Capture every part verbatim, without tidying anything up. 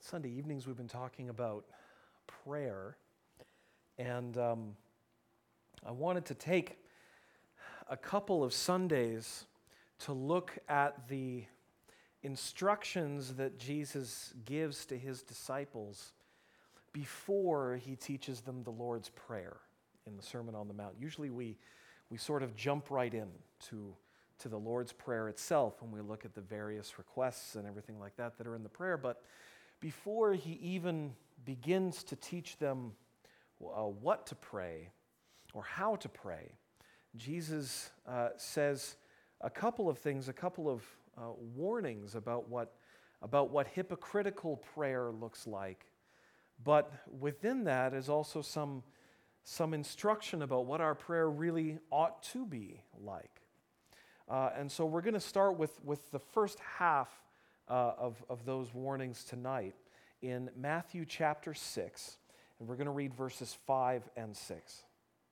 Sunday evenings we've been talking about prayer, and um, I wanted to take a couple of Sundays to look at the instructions that Jesus gives to his disciples before he teaches them the Lord's Prayer in the Sermon on the Mount. Usually we, we sort of jump right in to, to the Lord's Prayer itself when we look at the various requests and everything like that that are in the prayer, but before he even begins to teach them uh, what to pray or how to pray, Jesus uh, says a couple of things, a couple of uh, warnings about what, about what hypocritical prayer looks like. But within that is also some, some instruction about what our prayer really ought to be like. Uh, and so we're going to start with, with the first half Uh, of, of those warnings tonight in Matthew chapter six, and we're going to read verses five and six.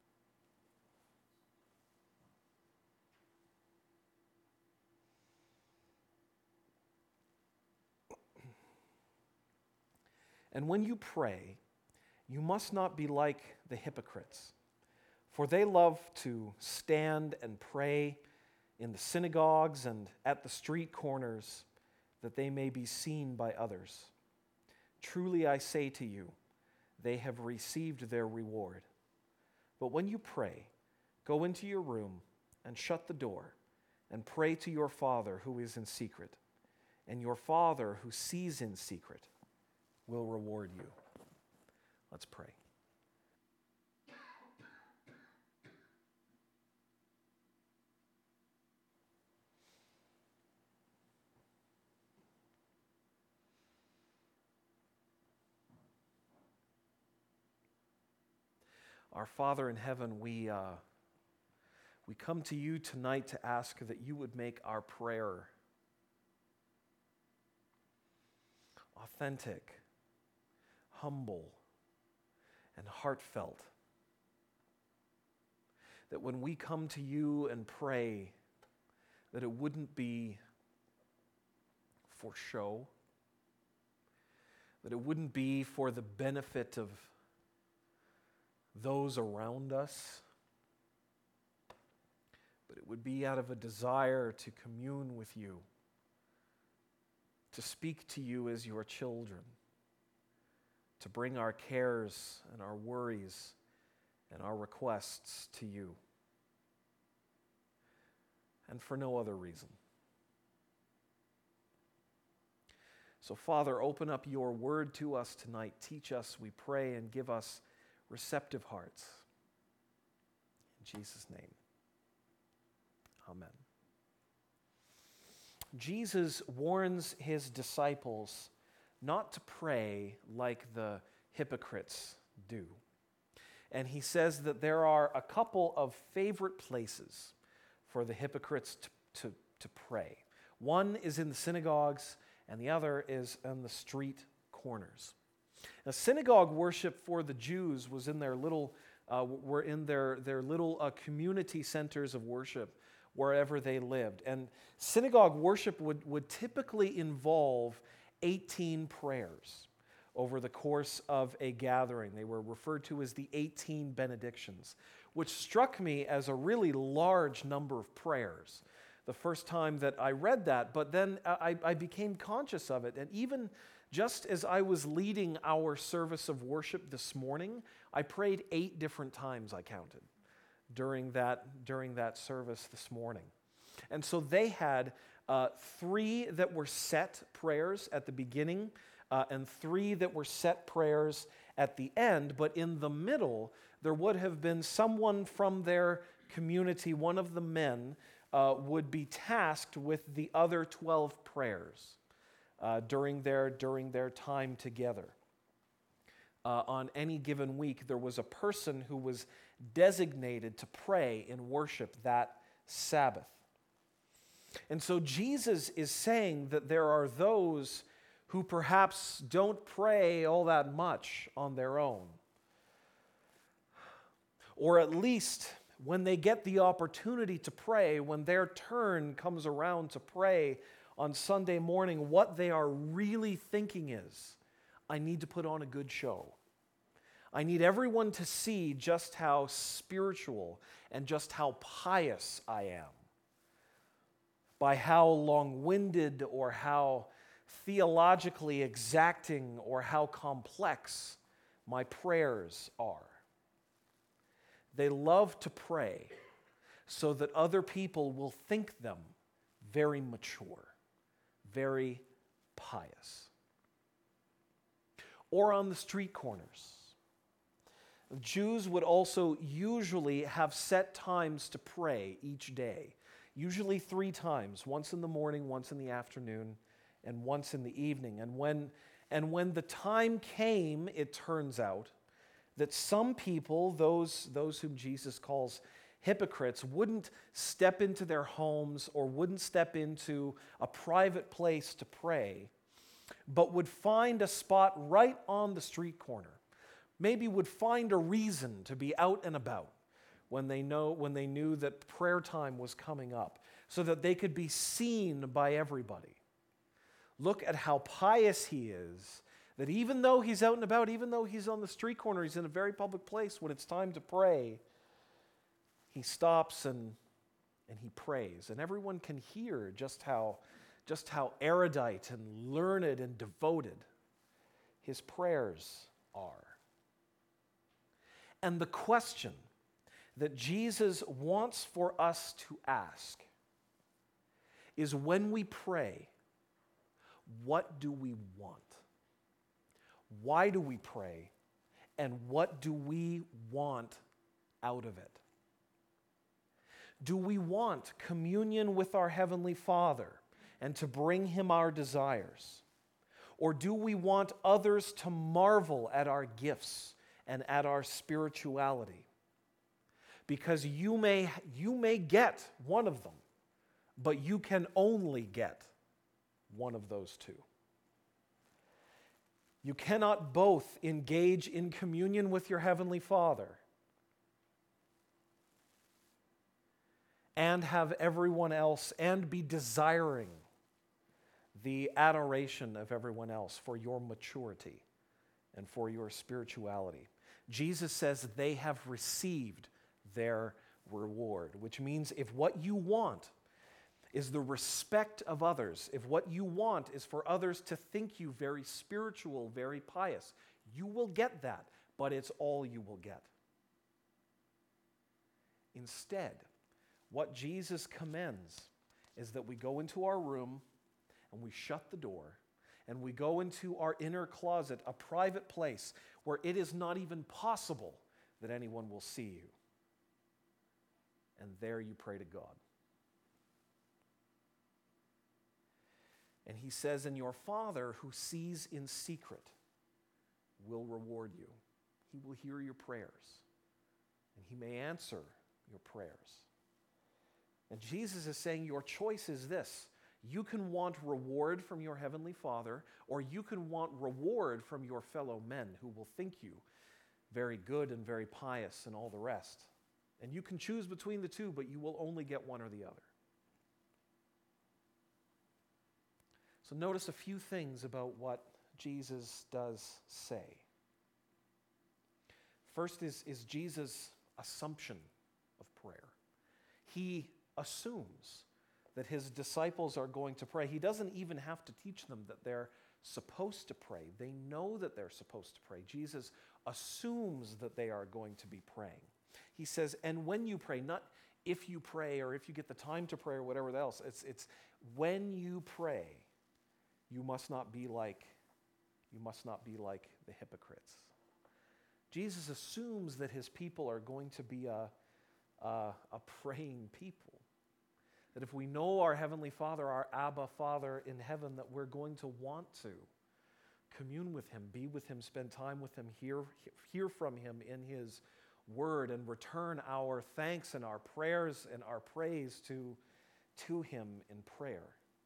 And when you pray, you must not be like the hypocrites, for they love to stand and pray in the synagogues and at the street corners, that they may be seen by others. Truly I say to you, they have received their reward. But when you pray, go into your room and shut the door, and pray to your Father who is in secret, and your Father who sees in secret will reward you. Let's pray. Our Father in heaven, we, uh, we come to you tonight to ask that you would make our prayer authentic, humble, and heartfelt. That when we come to you and pray, that it wouldn't be for show, that it wouldn't be for the benefit of those around us, but it would be out of a desire to commune with you, to speak to you as your children, to bring our cares and our worries and our requests to you, and for no other reason. So, Father, open up your word to us tonight. Teach us, we pray, and give us receptive hearts. In Jesus' name, amen. Jesus warns his disciples not to pray like the hypocrites do. And he says that there are a couple of favorite places for the hypocrites to, to, to pray. One is in the synagogues, and the other is on the street corners. Now, synagogue worship for the Jews was in their little, uh, were in their, their little uh, community centers of worship wherever they lived. And synagogue worship would, would typically involve eighteen prayers over the course of a gathering. They were referred to as the eighteen benedictions, which struck me as a really large number of prayers the first time that I read that. But then I, I became conscious of it. And even just as I was leading our service of worship this morning, I prayed eight different times, I counted, during that, during that service this morning. And so they had uh, three that were set prayers at the beginning uh, and three that were set prayers at the end. But in the middle, there would have been someone from their community, one of the men, uh, would be tasked with the other twelve prayers. Uh, during their during their time together. Uh, on any given week, there was a person who was designated to pray in worship that Sabbath. And so Jesus is saying that there are those who perhaps don't pray all that much on their own. Or at least when they get the opportunity to pray, when their turn comes around to pray on Sunday morning, what they are really thinking is, I need to put on a good show. I need everyone to see just how spiritual and just how pious I am by how long-winded or how theologically exacting or how complex my prayers are. They love to pray so that other people will think them very mature, very pious. Or on the street corners. Jews would also usually have set times to pray each day, usually three times, once in the morning, once in the afternoon, and once in the evening. And when, and when the time came, it turns out, that some people, those, those whom Jesus calls hypocrites, wouldn't step into their homes or wouldn't step into a private place to pray, but would find a spot right on the street corner. Maybe would find a reason to be out and about when they know when they knew that prayer time was coming up, so that they could be seen by everybody. Look at how pious he is, that even though he's out and about, even though he's on the street corner, he's in a very public place, when it's time to pray, he stops and, and he prays. And everyone can hear just how, just how erudite and learned and devoted his prayers are. And the question that Jesus wants for us to ask is, when we pray, what do we want? Why do we pray? And what do we want out of it? Do we want communion with our Heavenly Father and to bring Him our desires? Or do we want others to marvel at our gifts and at our spirituality? Because you may, you may get one of them, but you can only get one of those two. You cannot both engage in communion with your Heavenly Father and have everyone else and be desiring the adoration of everyone else for your maturity and for your spirituality. Jesus says they have received their reward, which means if what you want is the respect of others, if what you want is for others to think you very spiritual, very pious, you will get that, but it's all you will get. Instead, what Jesus commends is that we go into our room and we shut the door and we go into our inner closet, a private place where it is not even possible that anyone will see you. And there you pray to God. And he says, and your Father who sees in secret will reward you. He will hear your prayers, and he may answer your prayers. And Jesus is saying your choice is this. You can want reward from your Heavenly Father, or you can want reward from your fellow men who will think you very good and very pious and all the rest. And you can choose between the two, but you will only get one or the other. So notice a few things about what Jesus does say. First is, is Jesus' assumption of prayer. He assumes that his disciples are going to pray. He doesn't even have to teach them that they're supposed to pray. They know that they're supposed to pray. Jesus assumes that they are going to be praying. He says, and when you pray, not if you pray or if you get the time to pray or whatever else, it's, it's when you pray, you must not be like, you must not be like the hypocrites. Jesus assumes that his people are going to be a, a, a praying people. That if we know our Heavenly Father, our Abba Father in heaven, that we're going to want to commune with him, be with him, spend time with him, hear, hear from him in his word, and return our thanks and our prayers and our praise to, to him in prayer.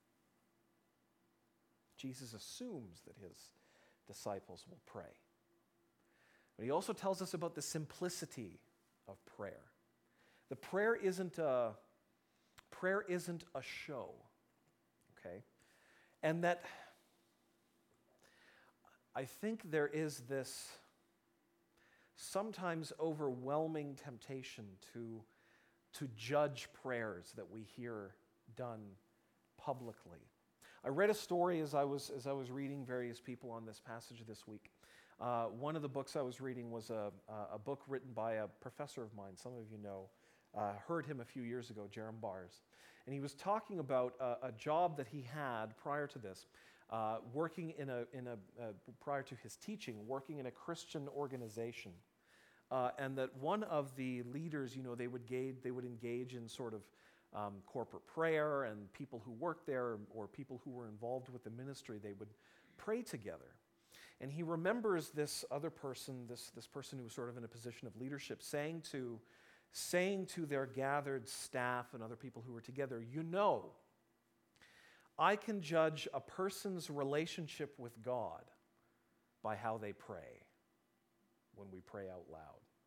Jesus assumes that his disciples will pray. But he also tells us about the simplicity of prayer. The prayer isn't a, prayer isn't a show, okay? And that I think there is this sometimes overwhelming temptation to, to judge prayers that we hear done publicly. I read a story as I was, as I was reading various people on this passage this week. Uh, one of the books I was reading was a, a book written by a professor of mine, some of you know, uh, heard him a few years ago, Jerram Bars. And he was talking about a, a job that he had prior to this, uh, working in a, in a uh, prior to his teaching, working in a Christian organization. Uh, and that one of the leaders, you know, they would engage, they would engage in sort of um, corporate prayer, and people who worked there or people who were involved with the ministry, they would pray together. And he remembers this other person, this, this person who was sort of in a position of leadership, saying to, saying to their gathered staff and other people who were together, you know, I can judge a person's relationship with God by how they pray when we pray out loud.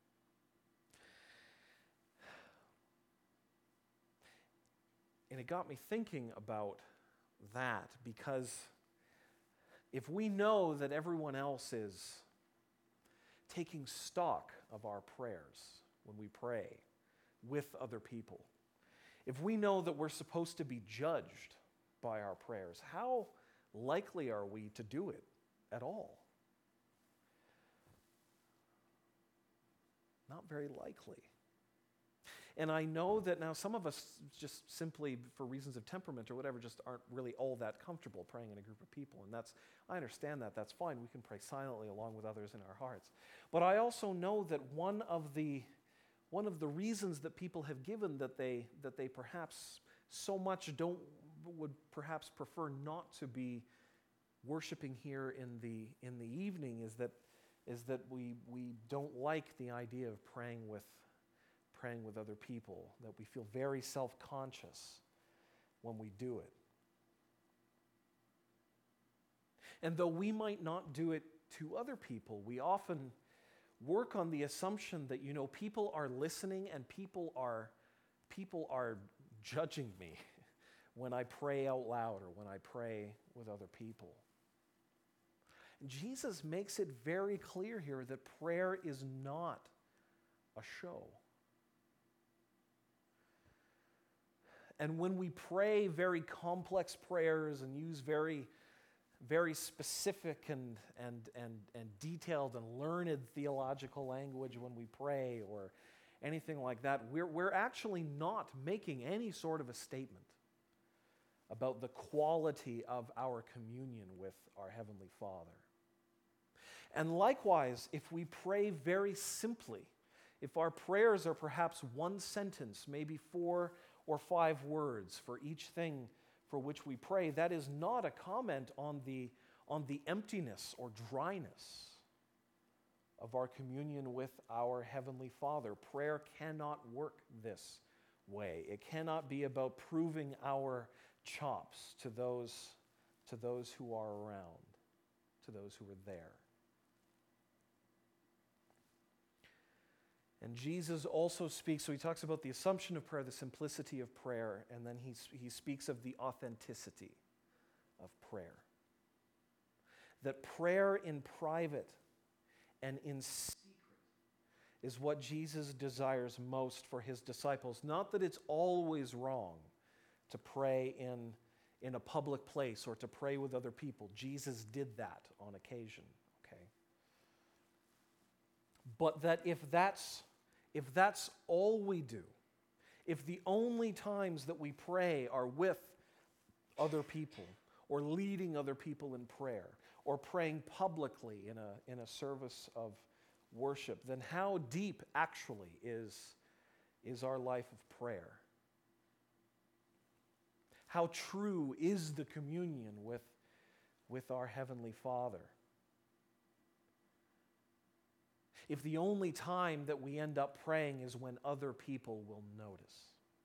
And it got me thinking about that, because if we know that everyone else is taking stock of our prayers when we pray with other people, if we know that we're supposed to be judged by our prayers, how likely are we to do it at all? Not very likely. And I know that now some of us just simply, for reasons of temperament or whatever, just aren't really all that comfortable praying in a group of people. And that's, I understand that, that's fine. We can pray silently along with others in our hearts. But I also know that one of the, one of the reasons that people have given that they, that they perhaps so much don't, would perhaps prefer not to be worshiping here in the, in the evening is that, is that we, we don't like the idea of praying with praying with other people, that we feel very self-conscious when we do it. And though we might not do it to other people, we often work on the assumption that, you know, people are listening and people are, people are judging me when I pray out loud or when I pray with other people. And Jesus makes it very clear here that prayer is not a show. And when we pray very complex prayers and use very, very specific and, and, and, and detailed and learned theological language when we pray or anything like that, we're, we're actually not making any sort of a statement about the quality of our communion with our Heavenly Father. And likewise, if we pray very simply, if our prayers are perhaps one sentence, maybe four or five words for each thing for which we pray, that is not a comment on the, on the emptiness or dryness of our communion with our Heavenly Father. Prayer cannot work this way. It cannot be about proving our chops to those, to those who are around, to those who are there. And Jesus also speaks, so he talks about the assumption of prayer, the simplicity of prayer, and then he, he speaks of the authenticity of prayer. That prayer in private and in secret is what Jesus desires most for his disciples. Not that it's always wrong to pray in, in a public place or to pray with other people. Jesus did that on occasion, okay? But that if that's If that's all we do, if the only times that we pray are with other people or leading other people in prayer or praying publicly in a, in a service of worship, then how deep actually is, is our life of prayer? How true is the communion with, with our Heavenly Father? If the only time that we end up praying is when other people will notice.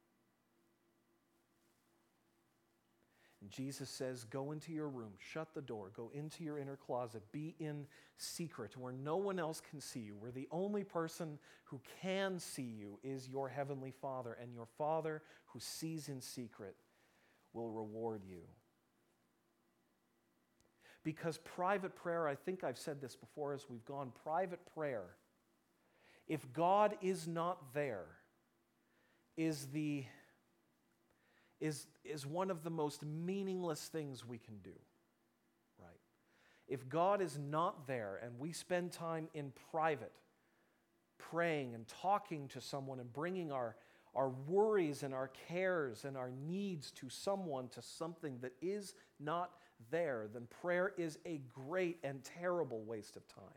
And Jesus says, go into your room, shut the door, go into your inner closet, be in secret where no one else can see you, where the only person who can see you is your Heavenly Father, and your Father who sees in secret will reward you. Because private prayer, I think I've said this before as we've gone, private prayer, if God is not there, is the is, is one of the most meaningless things we can do, right? If God is not there and we spend time in private praying and talking to someone and bringing our, our worries and our cares and our needs to someone, to something that is not there, then prayer is a great and terrible waste of time.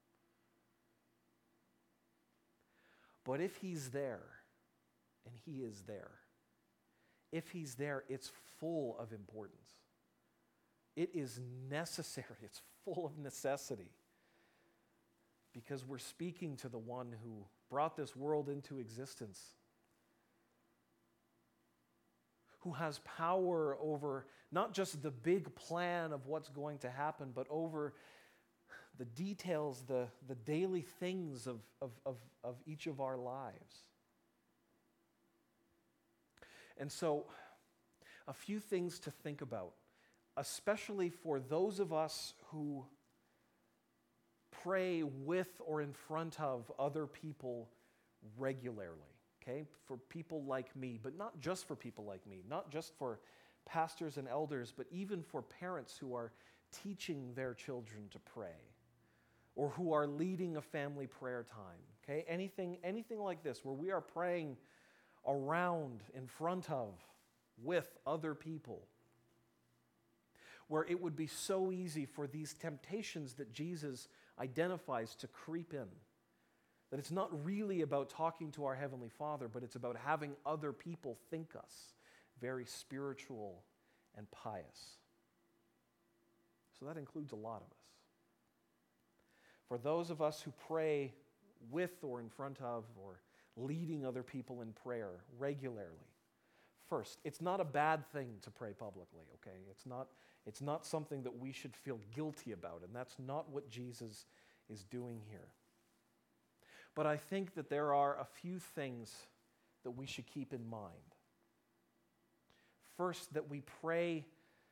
But if He's there, and He is there, if He's there, it's full of importance. It is necessary. It's full of necessity. Because we're speaking to the one who brought this world into existence, who has power over not just the big plan of what's going to happen, but over the details, the, the daily things of, of, of, of each of our lives. And so, a few things to think about, especially for those of us who pray with or in front of other people regularly, okay? For people like me, but not just for people like me, not just for pastors and elders, but even for parents who are teaching their children to pray or who are leading a family prayer time, okay? Anything, anything like this where we are praying around, in front of, with other people, where it would be so easy for these temptations that Jesus identifies to creep in. That it's not really about talking to our Heavenly Father, but it's about having other people think us very spiritual and pious. So that includes a lot of us. For those of us who pray with or in front of or leading other people in prayer regularly, first, it's not a bad thing to pray publicly, okay? It's not, it's not something that we should feel guilty about, and that's not what Jesus is doing here. But I think that there are a few things that we should keep in mind. First, that we pray,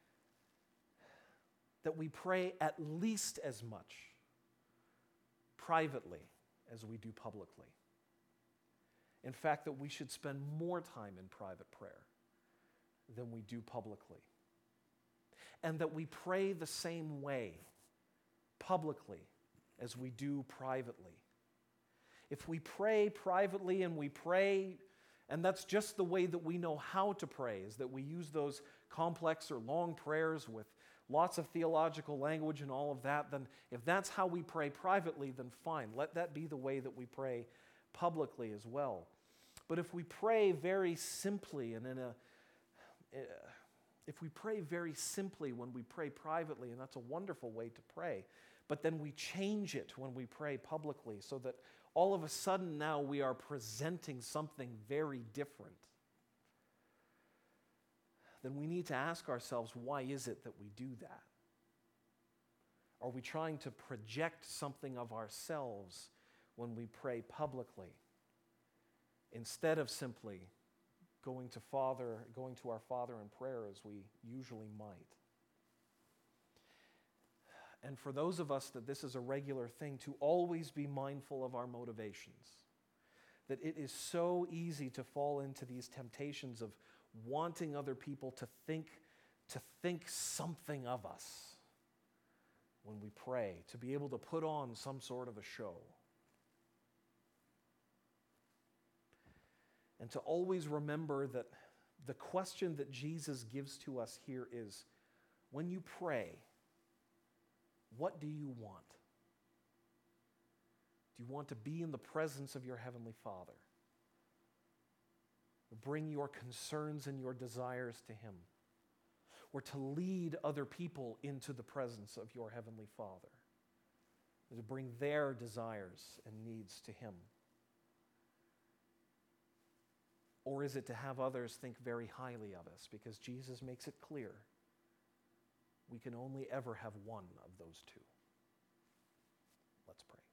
that we pray at least as much privately as we do publicly. In fact, that we should spend more time in private prayer than we do publicly. And that we pray the same way publicly as we do privately. If we pray privately and we pray, and that's just the way that we know how to pray, is that we use those complex or long prayers with lots of theological language and all of that, then if that's how we pray privately, then fine. Let that be the way that we pray publicly as well. But if we pray very simply and in a, uh, if we pray very simply when we pray privately, and that's a wonderful way to pray, but then we change it when we pray publicly so that all of a sudden now we are presenting something very different, then we need to ask ourselves, why is it that we do that? Are we trying to project something of ourselves when we pray publicly, instead of simply going to Father, going to our Father in prayer as we usually might? And for those of us that this is a regular thing, to always be mindful of our motivations. That it is so easy to fall into these temptations of wanting other people to think, to think something of us when we pray, to be able to put on some sort of a show. And to always remember that the question that Jesus gives to us here is, when you pray, what do you want? Do you want to be in the presence of your Heavenly Father? Or bring your concerns and your desires to Him? Or to lead other people into the presence of your Heavenly Father? Or to bring their desires and needs to Him? Or is it to have others think very highly of us? Because Jesus makes it clear we can only ever have one of those two. Let's pray.